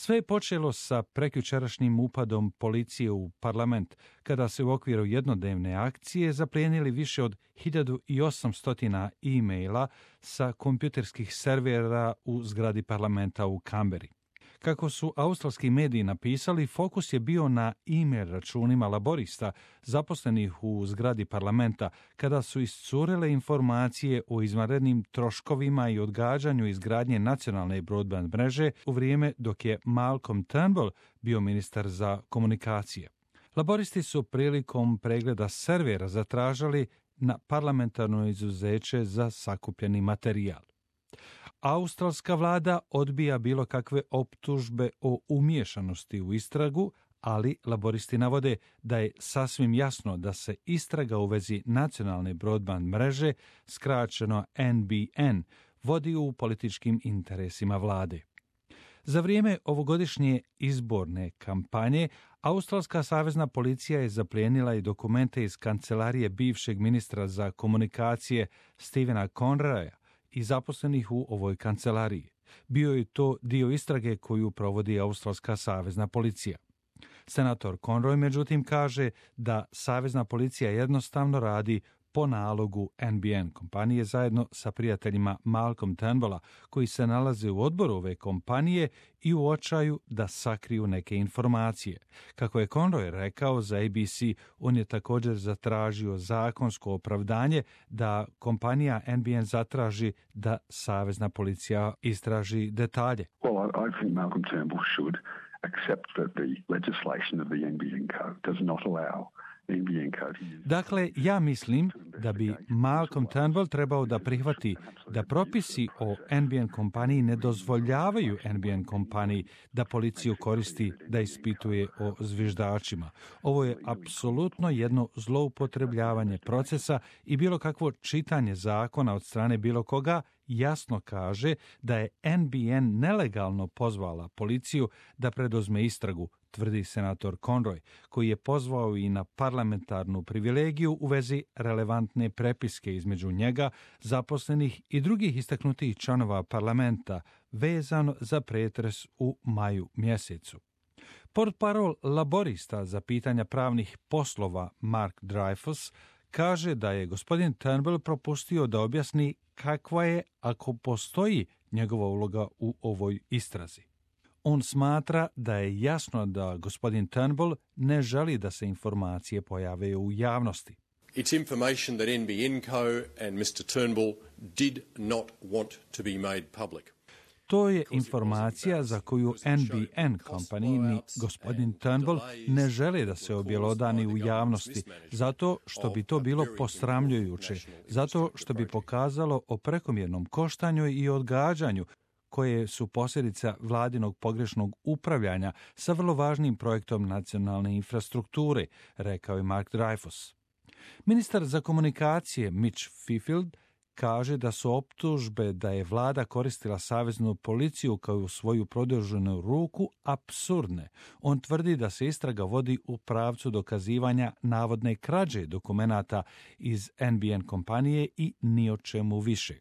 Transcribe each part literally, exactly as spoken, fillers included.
Sve je počelo sa prekjučerašnjim upadom policije u parlament, kada se u okviru jednodnevne akcije zaplijenili više od hiljadu osamsto e-maila sa kompjuterskih servera u zgradi parlamenta u Kamberi. Kako su australski mediji napisali, fokus je bio na e-mail računima laborista zaposlenih u zgradi parlamenta, kada su iscurile informacije o izvanrednim troškovima i odgađanju izgradnje nacionalne broadband mreže u vrijeme dok je Malcolm Turnbull bio ministar za komunikacije. Laboristi su prilikom pregleda servera zatražili na parlamentarno izuzeće za sakupljeni materijal. Australska vlada odbija bilo kakve optužbe o umiješanosti u istragu, ali laboristi navode da je sasvim jasno da se istraga u vezi nacionalne broadband mreže, skraćeno N B N, vodi u političkim interesima vlade. Za vrijeme ovogodišnje izborne kampanje, Australska savezna policija je zaplijenila i dokumente iz kancelarije bivšeg ministra za komunikacije Stevena Conroya i zaposlenih u ovoj kancelariji. Bio je to dio istrage koju provodi Australska savezna policija. Senator Conroy međutim kaže da savezna policija jednostavno radi po nalogu N B N kompanije zajedno sa prijateljima Malcolm Turnbulla koji se nalaze u odboru ove kompanije i u očaju da sakriju neke informacije. Kako je Conroy rekao za A B C, on je također zatražio zakonsko opravdanje da kompanija N B N zatraži da savezna policija istraži detalje. Well, I, I think Malcolm Turnbull should accept that the legislation of the N B N code does not allow. Dakle, ja mislim da bi Malcolm Turnbull trebao da prihvati da propisi o N B N kompaniji ne dozvoljavaju N B N kompaniji da policiju koristi da ispituje o zviždačima. Ovo je apsolutno jedno zloupotrebljavanje procesa i bilo kakvo čitanje zakona od strane bilo koga jasno kaže da je N B N nelegalno pozvala policiju da preduzme istragu, tvrdi senator Conroy, koji je pozvao i na parlamentarnu privilegiju u vezi relevantne prepiske između njega, zaposlenih i drugih istaknutih članova parlamenta vezano za pretres u maju mjesecu. Portparol laborista za pitanja pravnih poslova Mark Dreyfus kaže da je gospodin Turnbull propustio da objasni kakva je, ako postoji, njegova uloga u ovoj istrazi. On smatra da je jasno da gospodin Turnbull ne želi da se informacije pojave u javnosti. It's information that N B N Co and mister Turnbull did not want to be made public. To je informacija za koju N B N Company ni gospodin Turnbull ne žele da se objelodani u javnosti, zato što bi to bilo posramljujuće, zato što bi pokazalo o prekomjernom koštanju i odgađanju, koje su posljedica vladinog pogrešnog upravljanja sa vrlo važnim projektom nacionalne infrastrukture, rekao je Mark Dreyfus. Ministar za komunikacije Mitch Fifield kaže da su optužbe da je vlada koristila saveznu policiju kao svoju produženu ruku apsurdne. On tvrdi da se istraga vodi u pravcu dokazivanja navodne krađe dokumenata iz N B N kompanije i ni o čemu više.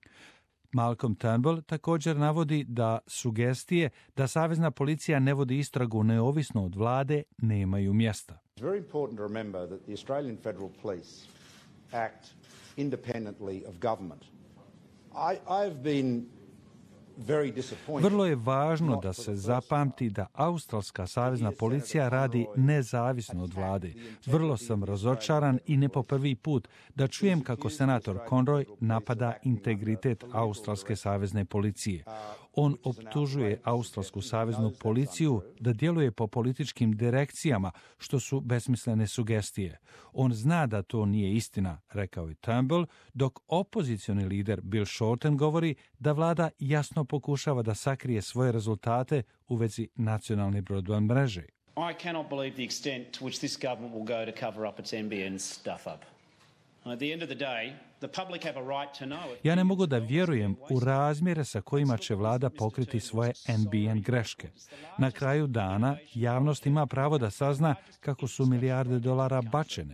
Malcolm Turnbull također navodi da sugestije da savezna policija ne vodi istragu neovisno od vlade nemaju mjesta. It's very important to remember that the Australian Federal Police act independently of government. I, I've been very disappointed. Vrlo je važno da se zapamti da australska savezna policija radi nezavisno od vlade. Vrlo sam razočaran i ne po prvi put da čujem kako senator Conroy napada integritet australske savezne policije. On optužuje australsku saveznu policiju da djeluje po političkim direkcijama, što su besmislene sugestije. On zna da to nije istina, rekao je Turnbull, dok opozicioni lider Bill Shorten govori da vlada jasno pokušava da sakrije svoje rezultate u vezi nacionalne broadband mreže. I cannot believe the extent to which this government will go to cover up its N B N stuff up. At the end of the day, the public have a right to know. Ja ne mogu da vjerujem u razmjere sa kojima će vlada pokriti svoje N B N greške. Na kraju dana javnost ima pravo da sazna kako su milijarde dolara bačene.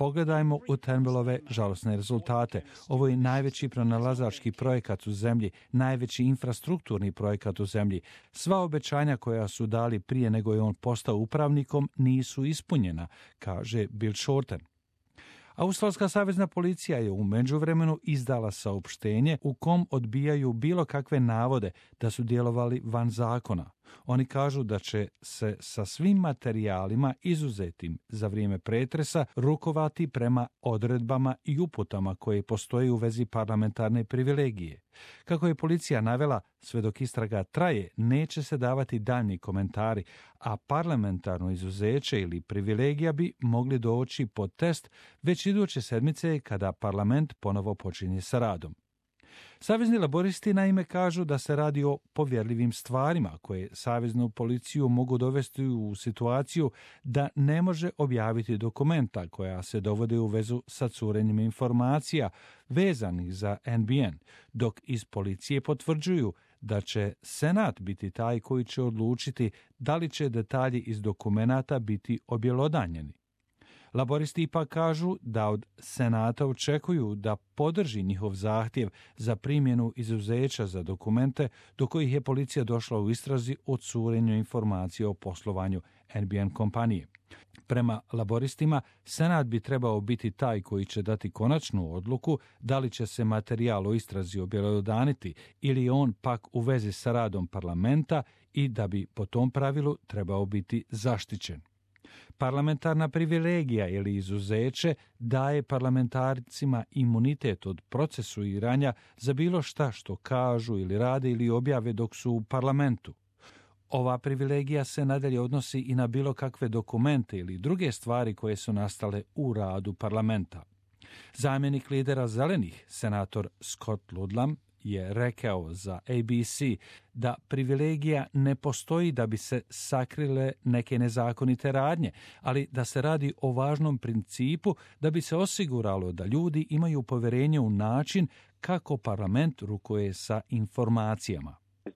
Pogledajmo u Turnbullove žalosne rezultate. Ovo je najveći pronalazački projekat u zemlji, najveći infrastrukturni projekat u zemlji. Sva obećanja koja su dali prije nego je on postao upravnikom nisu ispunjena, kaže Bill Shorten. Australska savezna policija je u međuvremenu izdala saopštenje u kom odbijaju bilo kakve navode da su djelovali van zakona. Oni kažu da će se sa svim materijalima izuzetim za vrijeme pretresa rukovati prema odredbama i uputama koje postoje u vezi parlamentarne privilegije. Kako je policija navela, sve dok istraga traje, neće se davati daljnji komentari, a parlamentarno izuzeće ili privilegija bi mogli doći pod test već iduće sedmice kada parlament ponovo počinje sa radom. Savezni laboristi naime kažu da se radi o povjerljivim stvarima koje saveznu policiju mogu dovesti u situaciju da ne može objaviti dokumenta koja se dovode u vezu sa curenjem informacija vezanih za N B N, dok iz policije potvrđuju da će Senat biti taj koji će odlučiti da li će detalji iz dokumenata biti objelodanjeni. Laboristi ipak kažu da od Senata očekuju da podrži njihov zahtjev za primjenu izuzeća za dokumente do kojih je policija došla u istrazi o curenju informacija o poslovanju N B N kompanije. Prema laboristima, Senat bi trebao biti taj koji će dati konačnu odluku da li će se materijal o istrazi objelodaniti ili je on pak u vezi sa radom parlamenta i da bi po tom pravilu trebao biti zaštićen. Parlamentarna privilegija ili izuzeće daje parlamentarcima imunitet od procesuiranja za bilo šta što kažu ili rade ili objave dok su u parlamentu. Ova privilegija se nadalje odnosi i na bilo kakve dokumente ili druge stvari koje su nastale u radu parlamenta. Zamjenik lidera Zelenih, senator Scott Ludlam, je rekao za A B C da privilegija ne postoji da bi se sakrile neke nezakonite radnje, ali da se radi o važnom principu da bi se osiguralo da ljudi imaju povjerenje u način kako parlament rukuje sa informacijama.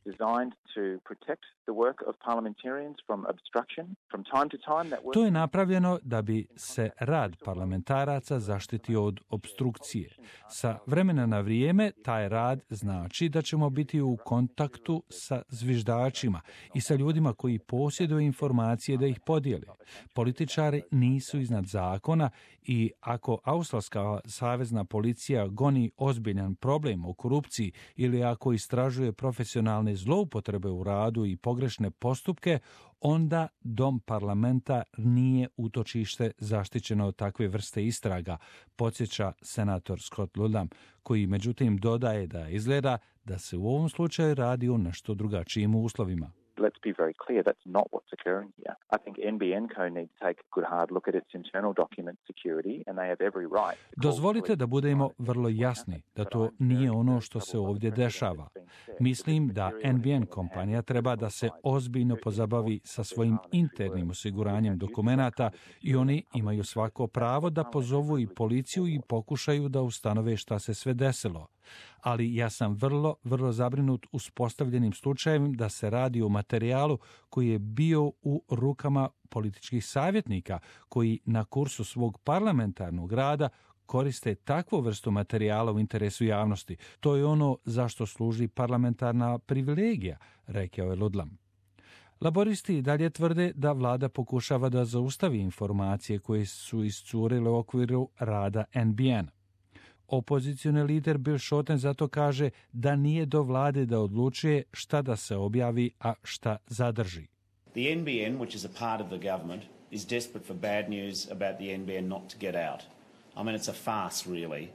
To je napravljeno da bi se rad parlamentaraca zaštitio od opstrukcije. Sa vremena na vrijeme taj rad znači da ćemo biti u kontaktu sa zviždačima i sa ljudima koji posjeduju informacije da ih podijele. Političari nisu iznad zakona i ako australska savezna policija goni ozbiljan problem o korupciji ili ako istražuje profesionalne zloupotrebe u radu i pogrešne postupke, onda dom parlamenta nije utočište zaštićeno od takve vrste istraga, podsjeća senator Scott Ludlam, koji međutim dodaje da izgleda da se u ovom slučaju radi o nešto drugačijim uslovima. Let's be very clear, that's not what's occurring here. I think N B N Co needs to take a good hard look at its internal document security and they have every right. Dozvolite da budemo vrlo jasni da to nije ono što se ovdje dešava. Mislim da N B N kompanija treba da se ozbiljno pozabavi sa svojim internim osiguranjem dokumenata i oni imaju svako pravo da pozovu i policiju i pokušaju da ustanove šta se sve desilo. Ali ja sam vrlo, vrlo zabrinut uspostavljenim slučajem da se radi o materijalu koji je bio u rukama političkih savjetnika koji na kursu svog parlamentarnog rada koriste takvu vrstu materijala u interesu javnosti. To je ono zašto služi parlamentarna privilegija, rekao je Ludlam. Laboristi dalje tvrde da vlada pokušava da zaustavi informacije koje su iscurile u okviru rada N B N. Opozicioni lider Bill Shorten zato kaže da nije do vlade da odlučuje šta da se objavi, a šta zadrži. The N B N, which is a part of the government, is desperate for bad news about the N B N not to get out. I mean, it's a farce, really.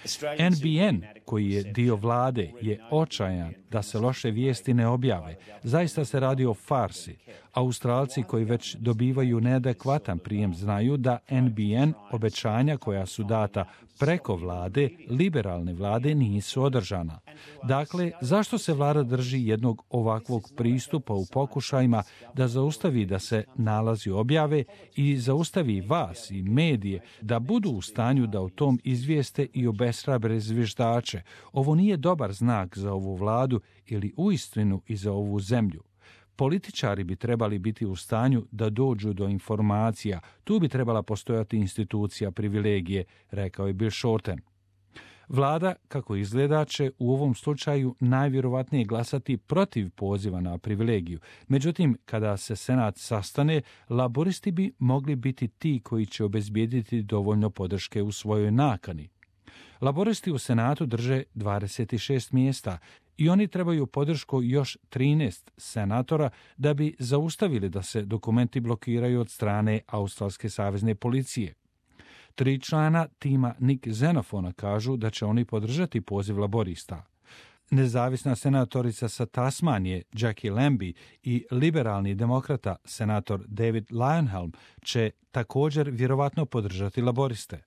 N B N, koji je dio vlade, je očajan da se loše vijesti ne objave. Zaista se radi o farsi. Australci koji već dobivaju neadekvatan prijem znaju da N B N obećanja koja su data preko vlade, liberalne vlade, nisu održana. Dakle, zašto se vlada drži jednog ovakvog pristupa u pokušajima da zaustavi da se nalazi objave i zaustavi vas i medije da budu u stanju da o tom izvijeste i obeshrabre zviždače? Ovo nije dobar znak za ovu vladu ili uistinu i za ovu zemlju. Političari bi trebali biti u stanju da dođu do informacija. Tu bi trebala postojati institucija privilegije, rekao je Bill Shorten. Vlada, kako izgleda, će u ovom slučaju najvjerovatnije glasati protiv poziva na privilegiju. Međutim, kada se Senat sastane, laboristi bi mogli biti ti koji će obezbijediti dovoljno podrške u svojoj nakani. Laboristi u Senatu drže dvadeset šest mjesta i oni trebaju podršku još trinaest senatora da bi zaustavili da se dokumenti blokiraju od strane Australske savezne policije. Tri člana tima Nick Xenofona kažu da će oni podržati poziv laborista. Nezavisna senatorica sa Tasmanije, Jackie Lambie, i liberalni demokrata, senator David Leyonhjelm, će također vjerovatno podržati laboriste.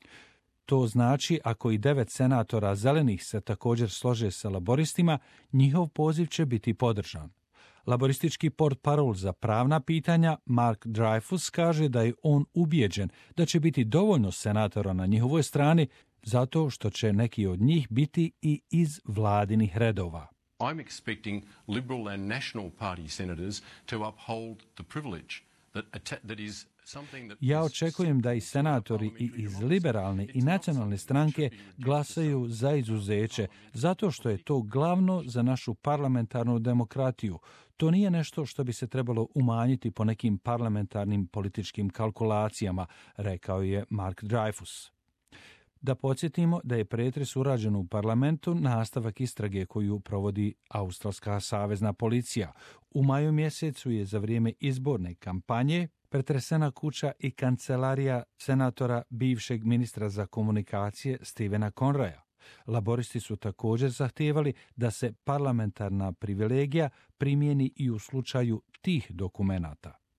To znači, ako i devet senatora zelenih se također slože sa laboristima, njihov poziv će biti podržan. Laboristički portparol za pravna pitanja Mark Dreyfus kaže da je on ubijeđen da će biti dovoljno senatora na njihovoj strani zato što će neki od njih biti i iz vladinih redova. I'm expecting Liberal and National Party senators to uphold the privilege that, that is Ja očekujem da i senatori i iz liberalne i nacionalne stranke glasaju za izuzeće, zato što je to glavno za našu parlamentarnu demokratiju. To nije nešto što bi se trebalo umanjiti po nekim parlamentarnim političkim kalkulacijama, rekao je Mark Dreyfus. Da podsjetimo da je pretres urađen u parlamentu nastavak istrage koju provodi Australska savezna policija. U maju mjesecu je za vrijeme izborne kampanje pretresena kuća i kancelarija senatora bivšeg ministra za komunikacije Stevena Conraya. Laboristi su također zahtijevali da se parlamentarna privilegija primijeni i u slučaju tih dokumenata.